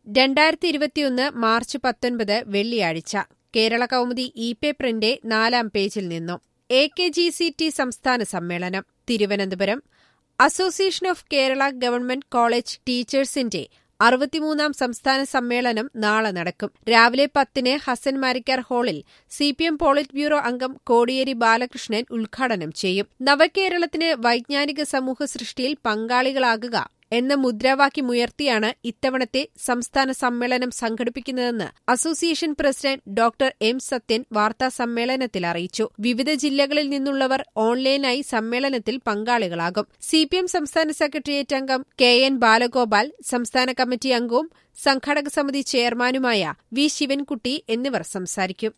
2021 March 19 വെള്ളിയാഴ്ച കേരള കൗമുദി ഇ-പേപ്പറിന്റെ 4-ാം പേജിൽ നിന്നും AKGCT സംസ്ഥാന സമ്മേളനം Thiruvananthapuram association of Kerala government college ടീച്ചേഴ്സിന്റെ 63-ാം സംസ്ഥാന സമ്മേളനം നാളെ നടക്കും. രാവിലെ 10-ന് ഹസൻ മാരിക്കാർ ഹാളിൽ CPM പോളിറ്റ് ബ്യൂറോ അംഗം കോടിയേരി ബാലകൃഷ്ണൻ ഉദ്ഘാടനം ചെയ്യും. നവകേരളത്തിന് വൈജ്ഞാനിക സമൂഹ സൃഷ്ടിയിൽ പങ്കാളികളാകുക എന്ന മുദ്രാവാക്യമുയർത്തിയാണ് ഇത്തവണത്തെ സംസ്ഥാന സമ്മേളനം സംഘടിപ്പിക്കുന്നതെന്ന് association president doctor M Sathyan വാർത്താസമ്മേളനത്തിൽ അറിയിച്ചു. വിവിധ ജില്ലകളിൽ നിന്നുള്ളവർ ഓൺലൈനായി സമ്മേളനത്തിൽ പങ്കാളികളാകും. CPM സംസ്ഥാന സെക്രട്ടേറിയറ്റ് അംഗം KN ബാലഗോപാൽ, സംസ്ഥാന കമ്മിറ്റി അംഗവും സംഘാടക സമിതി ചെയർമാനുമായ വി ശിവൻകുട്ടി എന്നിവർ സംസാരിക്കും.